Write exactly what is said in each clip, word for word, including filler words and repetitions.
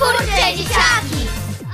Twórcze dzieciaki!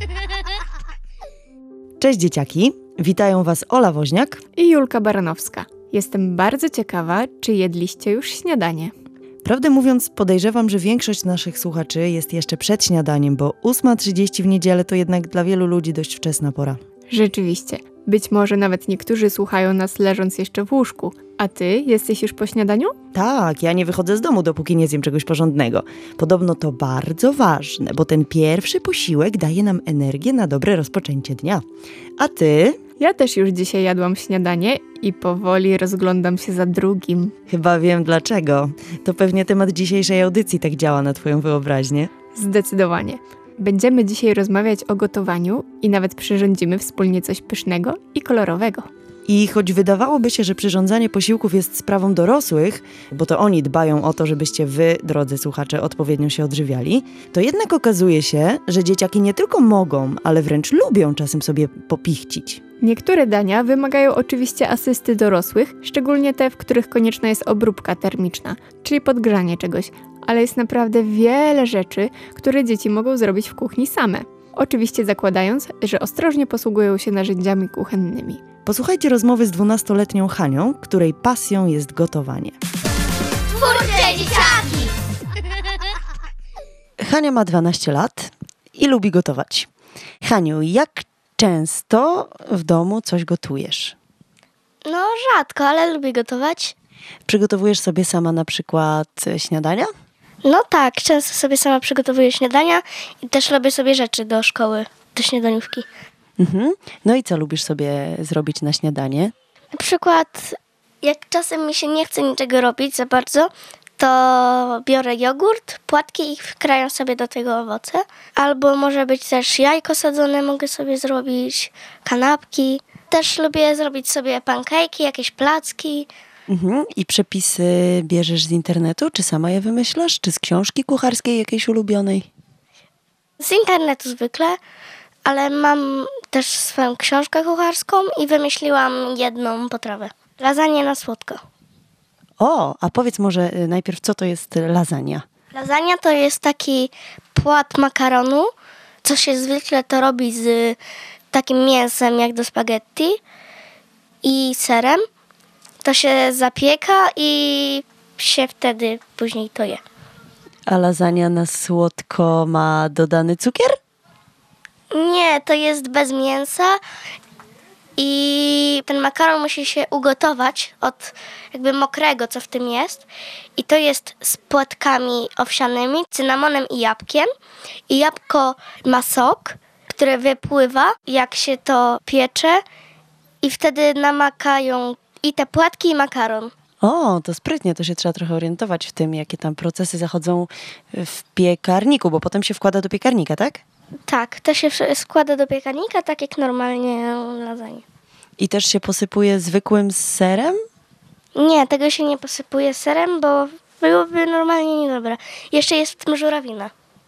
Cześć dzieciaki, witają Was Ola Woźniak i Julka Baranowska. Jestem bardzo ciekawa, czy jedliście już śniadanie? Prawdę mówiąc, podejrzewam, że większość naszych słuchaczy jest jeszcze przed śniadaniem, bo ósma trzydzieści w niedzielę to jednak dla wielu ludzi dość wczesna pora. Rzeczywiście. Być może nawet niektórzy słuchają nas leżąc jeszcze w łóżku. A ty jesteś już po śniadaniu? Tak, ja nie wychodzę z domu, dopóki nie zjem czegoś porządnego. Podobno to bardzo ważne, bo ten pierwszy posiłek daje nam energię na dobre rozpoczęcie dnia. A ty? Ja też już dzisiaj jadłam śniadanie i powoli rozglądam się za drugim. Chyba wiem dlaczego. To pewnie temat dzisiejszej audycji tak działa na twoją wyobraźnię. Zdecydowanie. Będziemy dzisiaj rozmawiać o gotowaniu i nawet przyrządzimy wspólnie coś pysznego i kolorowego. I choć wydawałoby się, że przyrządzanie posiłków jest sprawą dorosłych, bo to oni dbają o to, żebyście wy, drodzy słuchacze, odpowiednio się odżywiali, to jednak okazuje się, że dzieciaki nie tylko mogą, ale wręcz lubią czasem sobie popichcić. Niektóre dania wymagają oczywiście asysty dorosłych, szczególnie te, w których konieczna jest obróbka termiczna, czyli podgrzanie czegoś, ale jest naprawdę wiele rzeczy, które dzieci mogą zrobić w kuchni same. Oczywiście zakładając, że ostrożnie posługują się narzędziami kuchennymi. Posłuchajcie rozmowy z dwunastoletnią Hanią, której pasją jest gotowanie. Twórcze dzieciaki! Hania ma dwanaście lat i lubi gotować. Haniu, jak często w domu coś gotujesz? No rzadko, ale lubię gotować. Przygotowujesz sobie sama na przykład śniadania? No tak, często sobie sama przygotowuję śniadania i też robię sobie rzeczy do szkoły, do śniadaniówki. Mhm. No i co lubisz sobie zrobić na śniadanie? Na przykład, jak czasem mi się nie chce niczego robić za bardzo, to biorę jogurt, płatki i wkrajam sobie do tego owoce. Albo może być też jajko sadzone, mogę sobie zrobić, kanapki. Też lubię zrobić sobie pankejki, jakieś placki. Mhm. I przepisy bierzesz z internetu? Czy sama je wymyślasz? Czy z książki kucharskiej jakiejś ulubionej? Z internetu zwykle, ale mam też swoją książkę kucharską i wymyśliłam jedną potrawę. Lasagne na słodko. O, a powiedz może najpierw, co to jest lasagna? Lasagna to jest taki płat makaronu, co się zwykle to robi z takim mięsem jak do spaghetti i serem. To się zapieka i się wtedy później to je. A lasagna na słodko ma dodany cukier? Nie, to jest bez mięsa i ten makaron musi się ugotować od jakby mokrego, co w tym jest. I to jest z płatkami owsianymi, cynamonem i jabłkiem. I jabłko ma sok, który wypływa, jak się to piecze i wtedy namakają i te płatki i makaron. O, to sprytnie, to się trzeba trochę orientować w tym, jakie tam procesy zachodzą w piekarniku, bo potem się wkłada do piekarnika, tak? Tak, to się składa do piekarnika, tak jak normalnie lasagne. I też się posypuje zwykłym serem? Nie, tego się nie posypuje serem, bo byłoby normalnie niedobre. Jeszcze jest w tym żurawina.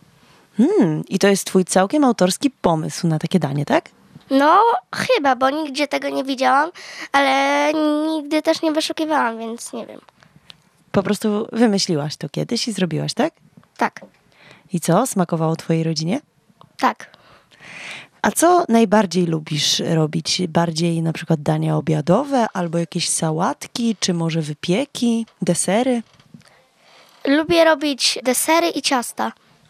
Hmm, i to jest twój całkiem autorski pomysł na takie danie, tak? No, chyba, bo nigdzie tego nie widziałam, ale nigdy też nie wyszukiwałam, więc nie wiem. Po prostu wymyśliłaś to kiedyś i zrobiłaś, tak? Tak, I co, smakowało twojej rodzinie? tak. A co najbardziej lubisz robić? Bardziej na przykład dania obiadowe, albo jakieś sałatki, czy może wypieki, desery? Lubię robić desery i ciasta.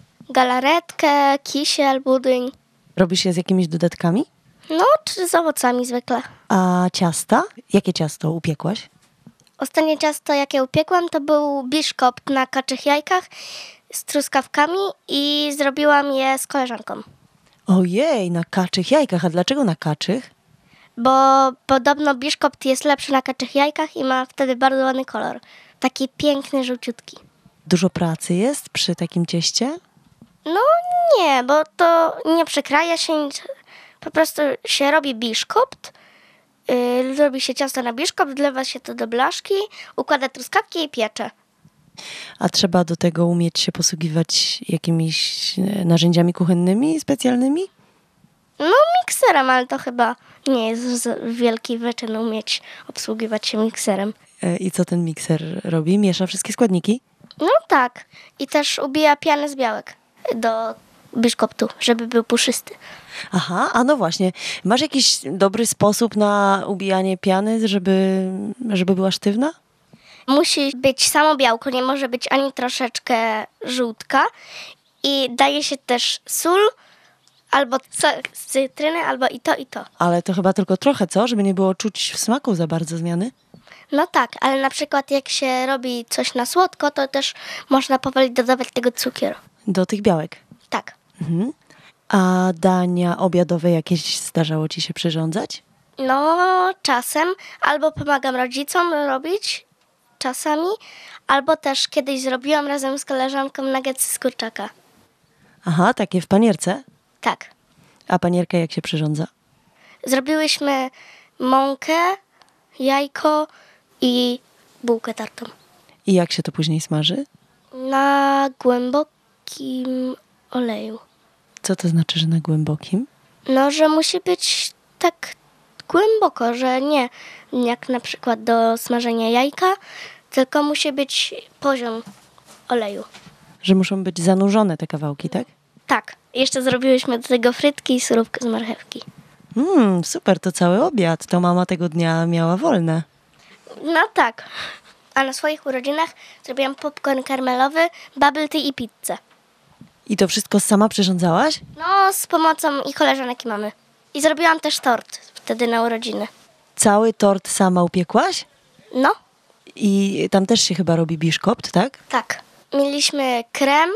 Galaretkę, kisiel, budyń. Robisz je z jakimiś dodatkami? No, czy z owocami zwykle. A ciasta? Jakie ciasto upiekłaś? Ostatnie ciasto, jakie upiekłam, to był biszkopt na kaczych jajkach z truskawkami i zrobiłam je z koleżanką. Ojej, na kaczych jajkach. A dlaczego na kaczych? Bo podobno biszkopt jest lepszy na kaczych jajkach i ma wtedy bardzo ładny kolor. Taki piękny, żółciutki. Dużo pracy jest przy takim cieście? No nie, bo to nie przykraja się nic. Po prostu się robi biszkopt, yy, robi się ciasto na biszkopt, wlewa się to do blaszki, układa truskawki i piecze. A trzeba do tego umieć się posługiwać jakimiś narzędziami kuchennymi specjalnymi? No mikserem, ale to chyba nie jest wielki wyczyn umieć obsługiwać się mikserem. I co ten mikser robi? Miesza wszystkie składniki? No tak. I też ubija pianę z białek do biszkoptu, żeby był puszysty. Aha, a no właśnie. Masz jakiś dobry sposób na ubijanie piany, żeby, żeby była sztywna? Musi być samo białko, nie może być ani troszeczkę żółtka. I daje się też sól, albo sok z cytryny, albo i to, i to. Ale to chyba tylko trochę, co? Żeby nie było czuć w smaku za bardzo zmiany? No tak, ale na przykład jak się robi coś na słodko, to też można powoli dodawać tego cukieru. Do tych białek. Tak. Mhm. A dania obiadowe jakieś zdarzało ci się przyrządzać? No czasem, albo pomagam rodzicom robić czasami, albo też kiedyś zrobiłam razem z koleżanką nuggetsy z kurczaka. Aha, takie w panierce? Tak. A panierkę jak się przyrządza? Zrobiłyśmy mąkę, jajko i bułkę tartą. I jak się to później smaży? Na głębokim oleju. Co to znaczy, że na głębokim? No, że musi być tak głęboko, że nie jak na przykład do smażenia jajka, tylko musi być poziom oleju. Że muszą być zanurzone te kawałki, tak? Tak. Jeszcze zrobiłyśmy do tego frytki i surówkę z marchewki. Mmm, super, to cały obiad. To mama tego dnia miała wolne. No tak. A na swoich urodzinach zrobiłam popcorn karmelowy, bubble tea i pizzę. I to wszystko sama przyrządzałaś? No, z pomocą i koleżanek i mamy. I zrobiłam też tort wtedy na urodziny. Cały tort sama upiekłaś? No, I tam też się chyba robi biszkopt, tak? tak. Mieliśmy krem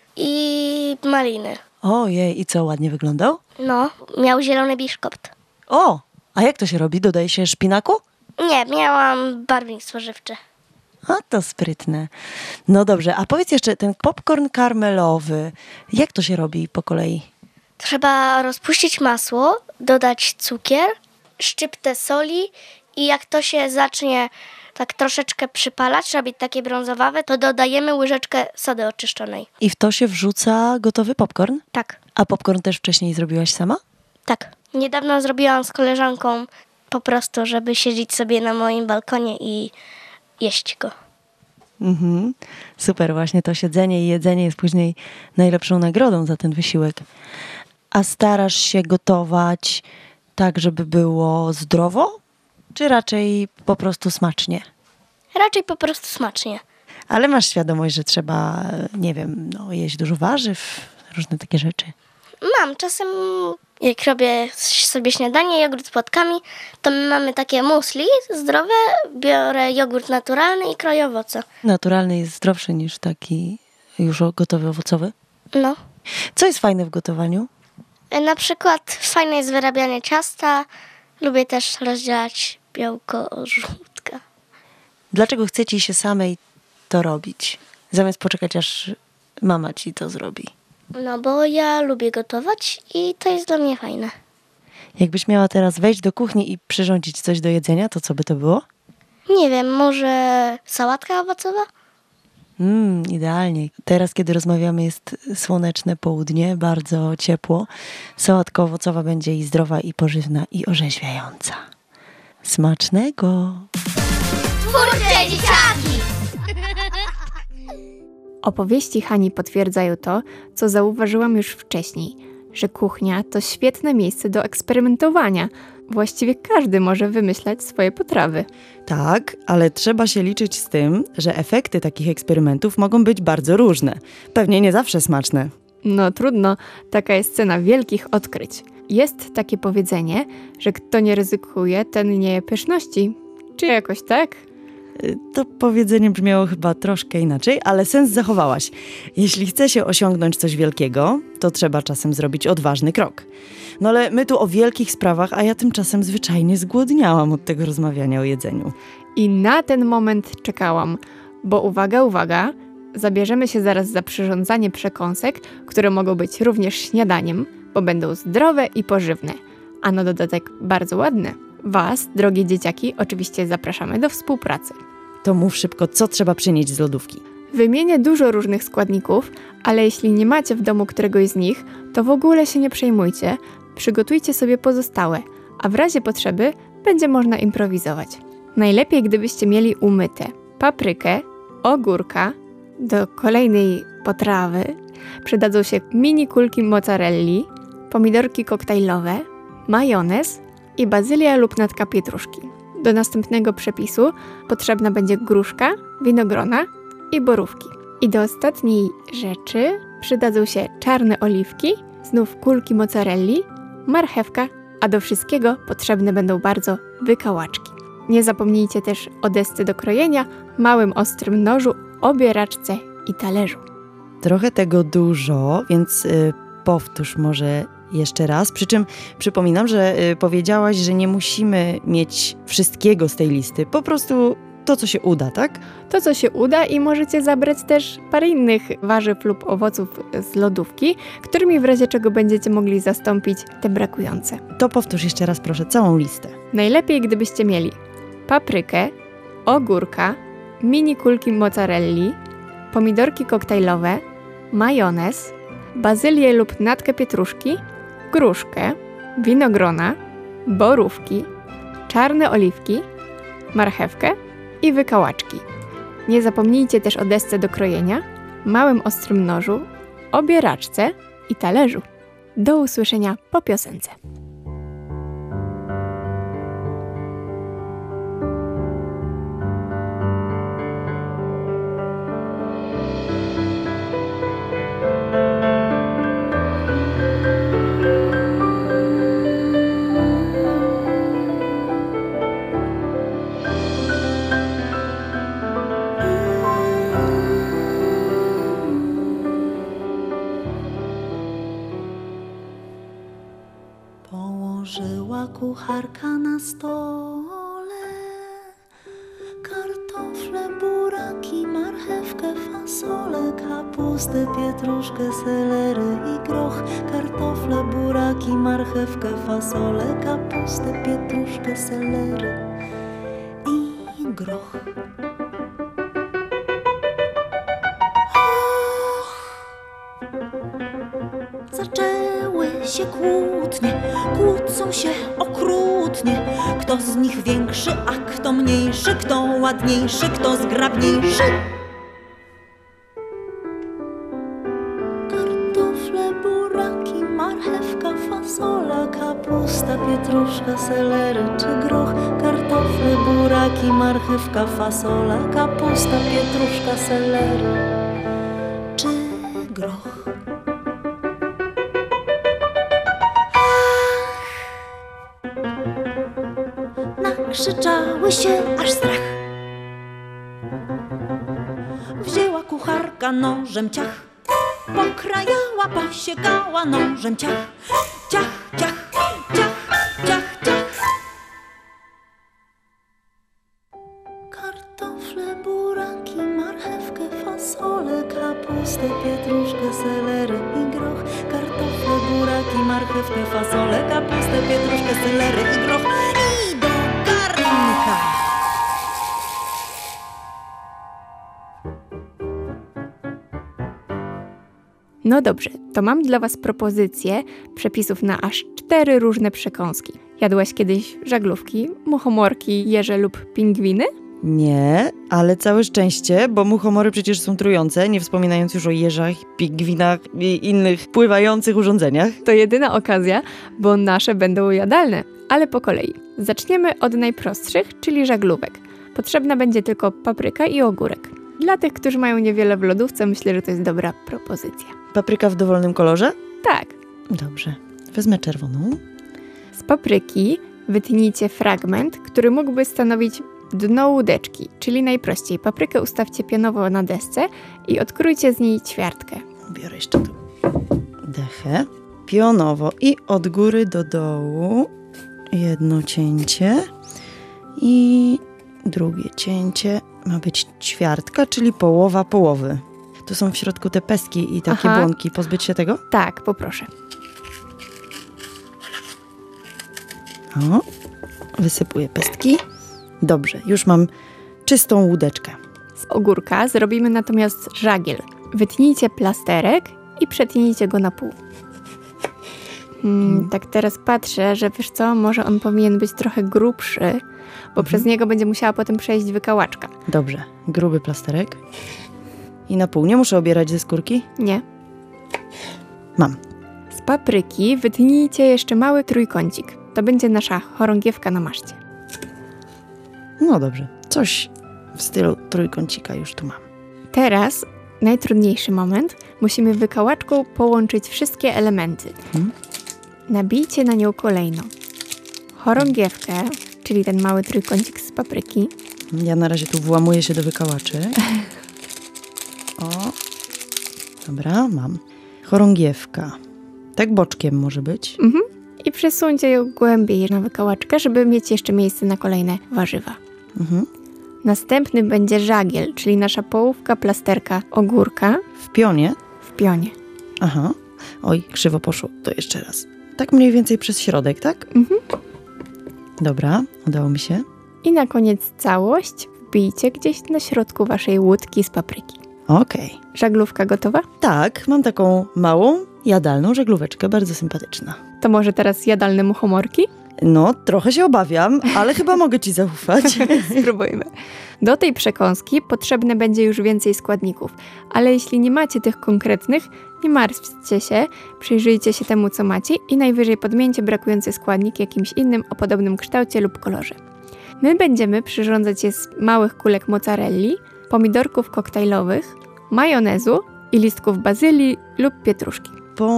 i maliny. Ojej, i co, ładnie wyglądał? No, miał zielony biszkopt. O, a jak to się robi? Dodaje się szpinaku? Nie, miałam barwnik spożywczy. A to sprytne. No dobrze, a powiedz jeszcze, ten popcorn karmelowy, jak to się robi po kolei? Trzeba rozpuścić masło, dodać cukier, szczyptę soli i jak to się zacznie tak troszeczkę przypalać, robić takie brązowawe, to dodajemy łyżeczkę sody oczyszczonej. I w to się wrzuca gotowy popcorn? Tak, A popcorn też wcześniej zrobiłaś sama? tak. Niedawno zrobiłam z koleżanką po prostu, żeby siedzieć sobie na moim balkonie i jeść go. Mhm. Super, właśnie to siedzenie i jedzenie jest później najlepszą nagrodą za ten wysiłek. A starasz się gotować tak, żeby było zdrowo? Czy raczej po prostu smacznie? Raczej po prostu smacznie. Ale masz świadomość, że trzeba, nie wiem, no, jeść dużo warzyw, różne takie rzeczy. Mam. Czasem jak robię sobie śniadanie, jogurt z płatkami, to my mamy takie musli zdrowe. Biorę jogurt naturalny i kroję owoce. Naturalny jest zdrowszy niż taki już gotowy owocowy. No. Co jest fajne w gotowaniu? Na przykład fajne jest wyrabianie ciasta. Lubię też rozdzielać białko od żółtka. Dlaczego chce ci się samej to robić, zamiast poczekać, aż mama ci to zrobi? No bo ja lubię gotować i to jest dla mnie fajne. Jakbyś miała teraz wejść do kuchni i przyrządzić coś do jedzenia, to co by to było? Nie wiem, może sałatka owocowa? Mmm, idealnie. Teraz, kiedy rozmawiamy, jest słoneczne południe, bardzo ciepło. Sałatka owocowa będzie i zdrowa, i pożywna, i orzeźwiająca. Smacznego! Twórcze dzieciaki! Opowieści Hani potwierdzają to, co zauważyłam już wcześniej, że kuchnia to świetne miejsce do eksperymentowania. Właściwie każdy może wymyślać swoje potrawy. Tak, ale trzeba się liczyć z tym, że efekty takich eksperymentów mogą być bardzo różne. Pewnie nie zawsze smaczne. No trudno, taka jest cena wielkich odkryć. Jest takie powiedzenie, że kto nie ryzykuje, ten nie je pyszności. Czy jakoś tak? To powiedzenie brzmiało chyba troszkę inaczej, ale sens zachowałaś. Jeśli chce się osiągnąć coś wielkiego, to trzeba czasem zrobić odważny krok. No ale my tu o wielkich sprawach, a ja tymczasem zwyczajnie zgłodniałam od tego rozmawiania o jedzeniu. I na ten moment czekałam, bo uwaga, uwaga, zabierzemy się zaraz za przyrządzanie przekąsek, które mogą być również śniadaniem, bo będą zdrowe i pożywne, a na dodatek bardzo ładne. Was, drogie dzieciaki, oczywiście zapraszamy do współpracy. To mów szybko, co trzeba przynieść z lodówki. Wymienię dużo różnych składników, ale jeśli nie macie w domu któregoś z nich, to w ogóle się nie przejmujcie, przygotujcie sobie pozostałe, a w razie potrzeby będzie można improwizować. Najlepiej, gdybyście mieli umyte paprykę, ogórka, do kolejnej potrawy przydadzą się mini kulki mozzarelli, pomidorki koktajlowe, majonez i bazylia lub natka pietruszki. Do następnego przepisu potrzebna będzie gruszka, winogrona i borówki. I do ostatniej rzeczy przydadzą się czarne oliwki, znów kulki mozzarelli, marchewka, a do wszystkiego potrzebne będą bardzo wykałaczki. Nie zapomnijcie też o desce do krojenia, małym ostrym nożu, obieraczce i talerzu. Trochę tego dużo, więc y, powtórz może jeszcze raz. Przy czym przypominam, że y, powiedziałaś, że nie musimy mieć wszystkiego z tej listy. Po prostu to, co się uda, tak? To, co się uda i możecie zabrać też parę innych warzyw lub owoców z lodówki, którymi w razie czego będziecie mogli zastąpić te brakujące. To powtórz jeszcze raz proszę całą listę. Najlepiej, gdybyście mieli paprykę, ogórka, mini kulki mozzarelli, pomidorki koktajlowe, majonez, bazylię lub natkę pietruszki, gruszkę, winogrona, borówki, czarne oliwki, marchewkę i wykałaczki. Nie zapomnijcie też o desce do krojenia, małym ostrym nożu, obieraczce i talerzu. Do usłyszenia po piosence. Położyła kucharka na stole kartofle, buraki, marchewkę, fasolę, kapustę, pietruszkę, selery i groch. Kartofle, buraki, marchewkę, fasolę, kapustę, pietruszkę, selery i groch. Zaczęły się kłótnie, kłócą się okrutnie. Kto z nich większy, a kto mniejszy, kto ładniejszy, kto zgrabniejszy. Kartofle, buraki, marchewka, fasola, kapusta, pietruszka, selery czy groch. Kartofle, buraki, marchewka, fasola, kapusta, pietruszka, selery czy groch. Nakrzyczały się aż strach. Wzięła kucharka nożem ciach, pokrajała, posiekała nożem ciach. Ciach, ciach, ciach, ciach, ciach. Kartofle, buraki, marchewkę, fasolę, kapustę, pietruszkę, selery i groch. Kartofle, buraki, marchewkę, fasolę, kapustę, pietruszkę, selery i groch. I do garnka. No dobrze, to mam dla Was propozycję przepisów na aż cztery różne przekąski. Jadłaś kiedyś żaglówki, muchomorki, jeże lub pingwiny? Nie, ale całe szczęście, bo muchomory przecież są trujące, nie wspominając już o jeżach, pingwinach i innych pływających urządzeniach. To jedyna okazja, bo nasze będą jadalne, ale po kolei. Zaczniemy od najprostszych, czyli żaglówek. Potrzebna będzie tylko papryka i ogórek. Dla tych, którzy mają niewiele w lodówce, myślę, że to jest dobra propozycja. Papryka w dowolnym kolorze? Tak. Dobrze, wezmę czerwoną. Z papryki wytnijcie fragment, który mógłby stanowić dno łódeczki, czyli najprościej. Paprykę ustawcie pionowo na desce i odkrójcie z niej ćwiartkę. Biorę jeszcze tu dechę. Pionowo i od góry do dołu jedno cięcie i drugie cięcie. Ma być ćwiartka, czyli połowa połowy. Tu są w środku te pestki i takie Aha. błonki. Pozbyć się tego? Tak, poproszę. O, wysypuję pestki. Dobrze, już mam czystą łódeczkę. Z ogórka zrobimy natomiast żagiel. Wytnijcie plasterek i przetnijcie go na pół. Hmm, tak teraz patrzę, że wiesz co, może on powinien być trochę grubszy, bo Mhm. przez niego będzie musiała potem przejść wykałaczka. Dobrze, gruby plasterek. I na pół. Nie muszę obierać ze skórki? Nie. Mam. Z papryki wytnijcie jeszcze mały trójkącik. To będzie nasza chorągiewka na maszcie. No dobrze. Coś w stylu trójkącika już tu mam. Teraz najtrudniejszy moment. Musimy wykałaczką połączyć wszystkie elementy. Hmm? Nabijcie na nią kolejno chorągiewkę, czyli ten mały trójkącik z papryki. Ja na razie tu włamuję się do wykałaczy. O. Dobra, mam. Chorągiewka. Tak boczkiem może być. Mhm. I przesuńcie ją głębiej na wykałaczkę, żeby mieć jeszcze miejsce na kolejne warzywa. Mhm. Następny będzie żagiel, czyli nasza połówka plasterka ogórka W pionie. w pionie. Aha. Oj, krzywo poszło. To jeszcze raz. Tak mniej więcej przez środek, tak? Mhm. Dobra, udało mi się. I na koniec całość wbijcie gdzieś na środku waszej łódki z papryki. Okej. Żaglówka gotowa? Tak, mam taką małą, jadalną żaglóweczkę, bardzo sympatyczna. To może teraz jadalne muchomorki? No, trochę się obawiam, ale chyba mogę ci zaufać. Spróbujmy. Do tej przekąski potrzebne będzie już więcej składników, ale jeśli nie macie tych konkretnych, nie martwcie się, przyjrzyjcie się temu, co macie i najwyżej podmieńcie brakujący składnik jakimś innym o podobnym kształcie lub kolorze. My będziemy przyrządzać je z małych kulek mozzarelli, pomidorków koktajlowych, majonezu i listków bazylii lub pietruszki.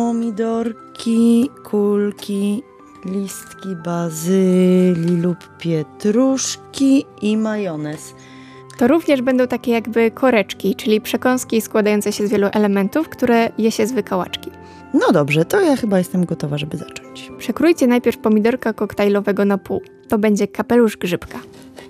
Pomidorki, kulki, listki bazylii lub pietruszki i majonez. To również będą takie jakby koreczki, czyli przekąski składające się z wielu elementów, które je się z wykałaczki. No dobrze, to ja chyba jestem gotowa, żeby zacząć. Przekrójcie najpierw pomidorka koktajlowego na pół. To będzie kapelusz grzybka.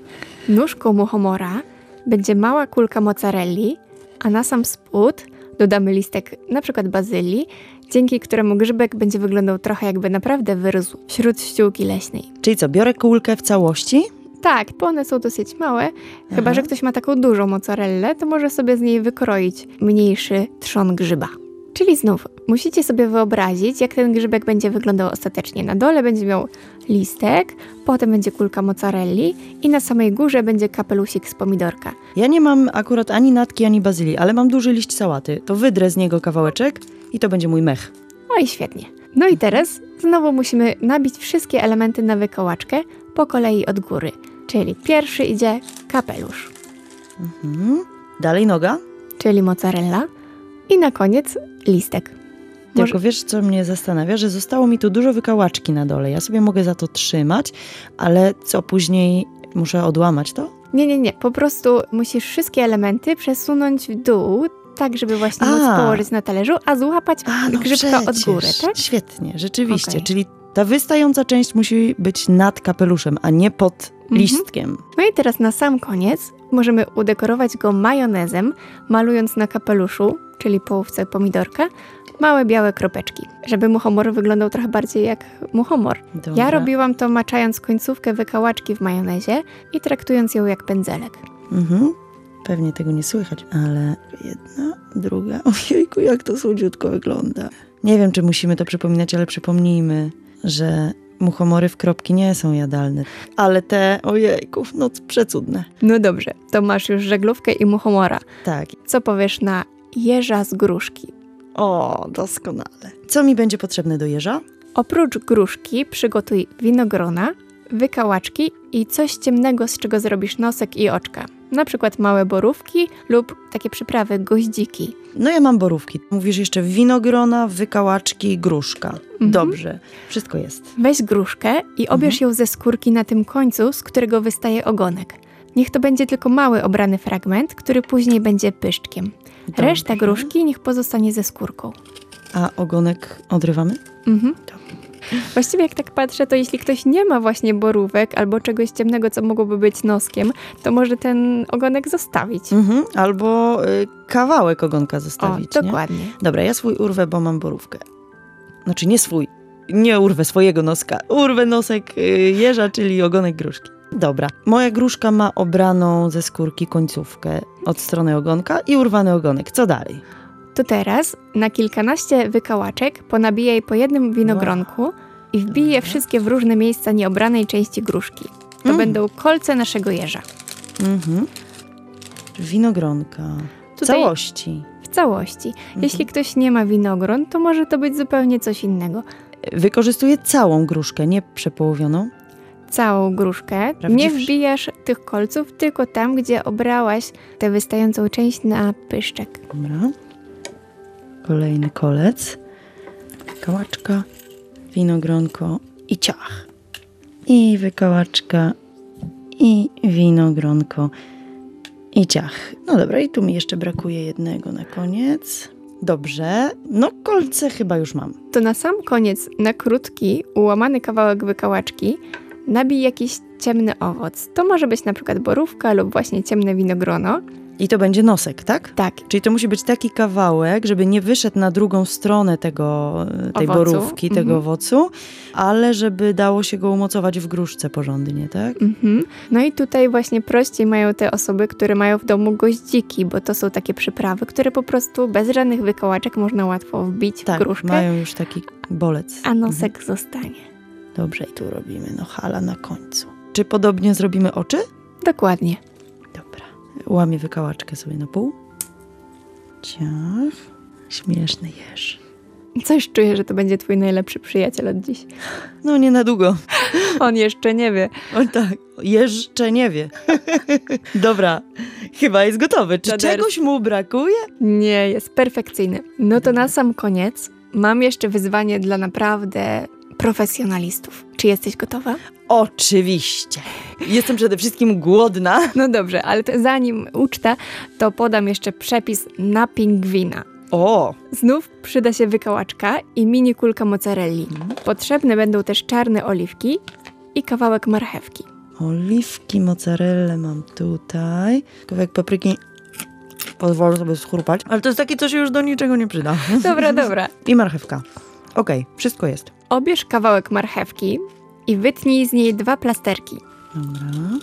Nóżką muchomora będzie mała kulka mozzarelli, a na sam spód dodamy listek np. bazylii, dzięki któremu grzybek będzie wyglądał trochę jakby naprawdę wyrósł wśród ściółki leśnej. Czyli co, biorę kulkę w całości? Tak, bo one są dosyć małe. Chyba Aha. że ktoś ma taką dużą mozzarellę, to może sobie z niej wykroić mniejszy trzon grzyba. Czyli znów musicie sobie wyobrazić, jak ten grzybek będzie wyglądał ostatecznie. Na dole będzie miał listek, potem będzie kulka mozzarelli i na samej górze będzie kapelusik z pomidorka. Ja nie mam akurat ani natki, ani bazylii, ale mam duży liść sałaty. To wydrę z niego kawałeczek i to będzie mój mech. O i świetnie. No i teraz znowu musimy nabić wszystkie elementy na wykołaczkę po kolei od góry. Czyli pierwszy idzie kapelusz, Mhm. Dalej noga. czyli mozzarella i na koniec listek. Może... Tylko wiesz, co mnie zastanawia, że zostało mi tu dużo wykałaczki na dole. Ja sobie mogę za to trzymać, ale co później muszę odłamać to? Nie, nie, nie. Po prostu musisz wszystkie elementy przesunąć w dół, tak żeby właśnie A. móc położyć na talerzu, a złapać A, no grzybka od przecież. góry, tak? Świetnie, rzeczywiście. Okej. Czyli ta wystająca część musi być nad kapeluszem, a nie pod Mhm. listkiem. No i teraz na sam koniec możemy udekorować go majonezem, malując na kapeluszu, czyli połówce pomidorka, małe białe kropeczki, żeby muchomor wyglądał trochę bardziej jak muchomor. Dobra. Ja robiłam to maczając końcówkę wykałaczki w majonezie i traktując ją jak pędzelek. Mhm. Pewnie tego nie słychać, ale jedna, druga. Ojejku, jak to słodziutko wygląda. Nie wiem, czy musimy to przypominać, ale przypomnijmy, że muchomory w kropki nie są jadalne. Ale te, ojejku, no przecudne. No dobrze, to masz już żaglówkę i muchomora. Tak. Co powiesz na jeża z gruszki? O, doskonale. Co mi będzie potrzebne do jeża? Oprócz gruszki przygotuj winogrona, wykałaczki i coś ciemnego, z czego zrobisz nosek i oczka. Na przykład małe borówki lub takie przyprawy goździki. No ja mam borówki. Mówisz jeszcze winogrona, wykałaczki, gruszka. Mhm. Dobrze, wszystko jest. Weź gruszkę i obierz ją ze skórki na tym końcu, z którego wystaje ogonek. Niech to będzie tylko mały obrany fragment, który później będzie pyszczkiem. Dobrze. Reszta gruszki niech pozostanie ze skórką. A ogonek odrywamy? Mhm. Właściwie jak tak patrzę, to jeśli ktoś nie ma właśnie borówek albo czegoś ciemnego, co mogłoby być noskiem, to może ten ogonek zostawić. Mhm. Albo y, kawałek ogonka O, zostawić, nie? dokładnie. Dobra, ja swój urwę, bo mam borówkę. Znaczy nie swój, nie urwę swojego noska. Urwę nosek y, jeża, czyli ogonek gruszki. Dobra, moja gruszka ma obraną ze skórki końcówkę od strony ogonka i urwany ogonek. Co dalej? To teraz na kilkanaście wykałaczek ponabijaj po jednym winogronku i wbij je wszystkie w różne miejsca nieobranej części gruszki. To Mm. będą kolce naszego jeża. Mhm. Winogronka. W Tutaj- całości. W w całości. Mhm. Jeśli ktoś nie ma winogron, to może to być zupełnie coś innego. Wykorzystuję całą gruszkę, nie przepołowioną. Całą gruszkę. Prawdziwszy. Nie wbijasz tych kolców, tylko tam, gdzie obrałaś tę wystającą część na pyszczek. Dobra. Kolejny kolec. Wykałaczka, winogronko i ciach. I wykałaczka, i winogronko, i ciach. No dobra, i tu mi jeszcze brakuje jednego na koniec. Dobrze, no kolce chyba już mam. To na sam koniec, na krótki, ułamany kawałek wykałaczki nabij jakiś ciemny owoc. To może być na przykład borówka lub właśnie ciemne winogrono. I to będzie nosek, tak? Tak. Czyli to musi być taki kawałek, żeby nie wyszedł na drugą stronę tego, tej Owocu. borówki, tego Mhm. owocu, ale żeby dało się go umocować w gruszce porządnie, tak? Mhm. No i tutaj właśnie prościej mają te osoby, które mają w domu goździki, bo to są takie przyprawy, które po prostu bez żadnych wykałaczek można łatwo wbić Tak, w gruszkę, mają już taki bolec. a nosek zostanie. Dobrze, i tu robimy nohala na końcu. Czy podobnie zrobimy oczy? Dokładnie. Dobra. Łamię wykałaczkę sobie na pół. Ciach. Śmieszny jeż. Coś czuję, że to będzie twój najlepszy przyjaciel od dziś. No nie na długo. On jeszcze nie wie. O tak, jeszcze nie wie. Dobra, chyba jest gotowy. Czy Czaderski. czegoś mu brakuje? Nie, jest perfekcyjny. No to na sam koniec mam jeszcze wyzwanie dla naprawdę profesjonalistów. Czy jesteś gotowa? Oczywiście. Jestem przede wszystkim głodna. No dobrze, ale to zanim uczta, to podam jeszcze przepis na pingwina. O, Znów przyda się wykałaczka i mini kulka mozzarelli. Potrzebne będą też czarne oliwki i kawałek marchewki. oliwki, mozzarellę mam tutaj. Kawałek papryki. Pozwolę sobie schrupać. Ale to jest takie, co się już do niczego nie przyda. Dobra, dobra. I marchewka. Okej, wszystko jest. Obierz kawałek marchewki i wytnij z niej dwa plasterki. Dobra.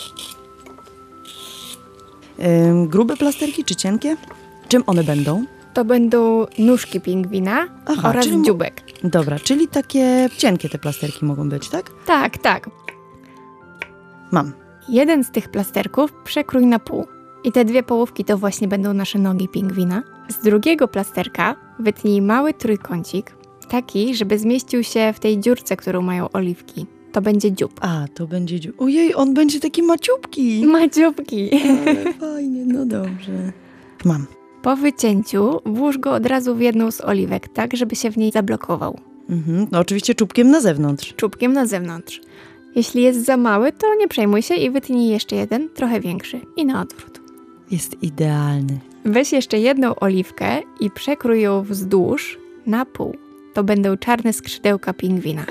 Ym, grube plasterki czy cienkie? Czym one będą? To będą nóżki pingwina Aha, oraz czyli mo- dzióbek. Dobra, czyli takie cienkie te plasterki mogą być, tak? Tak, tak. Mam. Jeden z tych plasterków przekrój na pół. I te dwie połówki to właśnie będą nasze nogi pingwina. Z drugiego plasterka wytnij mały trójkącik, taki, żeby zmieścił się w tej dziurce, którą mają oliwki. To będzie dziób. A, to będzie... dziu- Ojej, on będzie taki maciupki. Ma dzióbki. Ale fajnie, no dobrze. Mam. Po wycięciu włóż go od razu w jedną z oliwek, tak, żeby się w niej zablokował. Mhm. No oczywiście czubkiem na zewnątrz. Czubkiem na zewnątrz. Jeśli jest za mały, to nie przejmuj się i wytnij jeszcze jeden, trochę większy. I na odwrót. Jest idealny. Weź jeszcze jedną oliwkę i przekrój ją wzdłuż na pół. To będą czarne skrzydełka pingwina.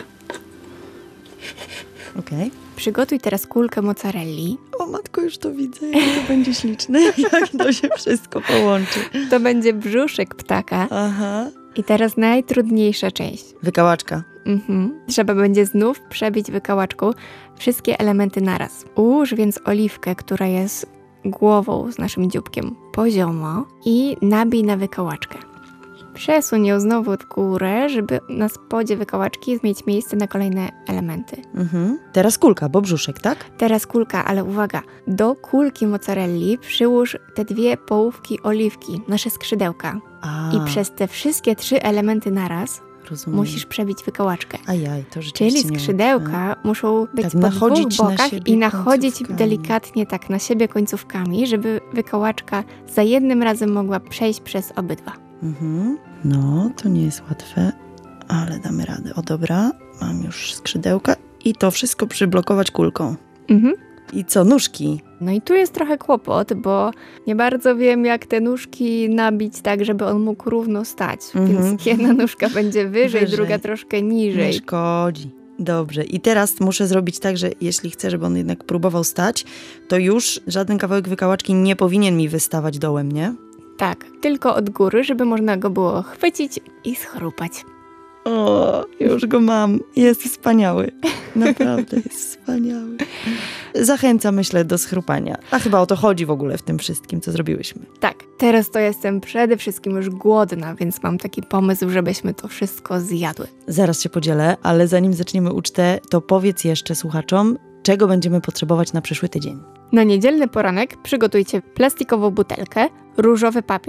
Okej. Przygotuj teraz kulkę mozzarelli. O matko, już to widzę, jak to będzie śliczne. Jak to się wszystko połączy. To będzie brzuszek ptaka. Aha. I teraz najtrudniejsza część. Wykałaczka. Mhm. Trzeba będzie znów przebić wykałaczką wszystkie elementy naraz. Ułóż więc oliwkę, która jest głową z naszym dzióbkiem, poziomo i nabij na wykałaczkę. Przesuń ją znowu w górę, żeby na spodzie wykałaczki mieć miejsce na kolejne elementy. Mhm. Teraz kulka, bo brzuszek, tak? Teraz kulka, ale uwaga, do kulki mozzarelli przyłóż te dwie połówki oliwki, nasze skrzydełka. A, I przez te wszystkie trzy elementy naraz rozumiem. musisz przebić wykałaczkę. Ajaj, to rzeczywiście Czyli nie skrzydełka muszą być Tak, po nachodzić dwóch na bokach siebie i nachodzić końcówkami. delikatnie tak na siebie końcówkami, żeby wykałaczka za jednym razem mogła przejść przez obydwa. Mhm. No, to nie jest łatwe, ale damy radę. O dobra, mam już skrzydełka i to wszystko przyblokować kulką. Mhm. I co, nóżki? No i tu jest trochę kłopot, bo nie bardzo wiem, jak te nóżki nabić tak, żeby on mógł równo stać. Mhm. Więc jedna nóżka będzie wyżej, Wyżej. druga troszkę Nie niżej. szkodzi. Dobrze. I teraz muszę zrobić tak, że jeśli chcę, żeby on jednak próbował stać, to już żaden kawałek wykałaczki nie powinien mi wystawać dołem, nie? Tak, tylko od góry, żeby można go było chwycić i schrupać. O, już go mam. Jest wspaniały. Naprawdę jest wspaniały. Zachęca, myślę, do schrupania. A chyba o to chodzi w ogóle w tym wszystkim, co zrobiłyśmy. Tak, teraz to jestem przede wszystkim już głodna, więc mam taki pomysł, żebyśmy to wszystko zjadły. Zaraz się podzielę, ale zanim zaczniemy ucztę, to powiedz jeszcze słuchaczom, czego będziemy potrzebować na przyszły tydzień. Na niedzielny poranek przygotujcie plastikową butelkę, różowy papier,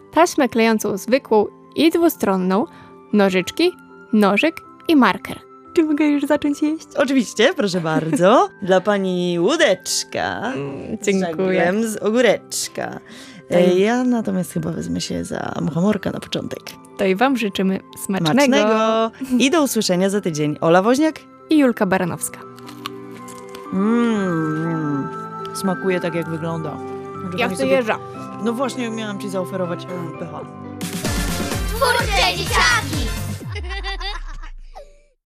taśmę klejącą zwykłą i dwustronną, nożyczki, nożyk i marker. Czy mogę już zacząć jeść? Oczywiście, proszę bardzo. Dla pani łódeczka. dziękuję. Z żaglem z ogóreczka. E, Ja natomiast chyba wezmę się za muchomorka na początek. To i wam życzymy smacznego. Smacznego. I do usłyszenia za tydzień. Ola Woźniak. I Julka Baranowska. Mmm. Smakuje tak, jak wygląda. Że Ja pani chcę sobie- jeża. No właśnie, miałam ci zaoferować mm, pycha. Twórcze dzieciaki!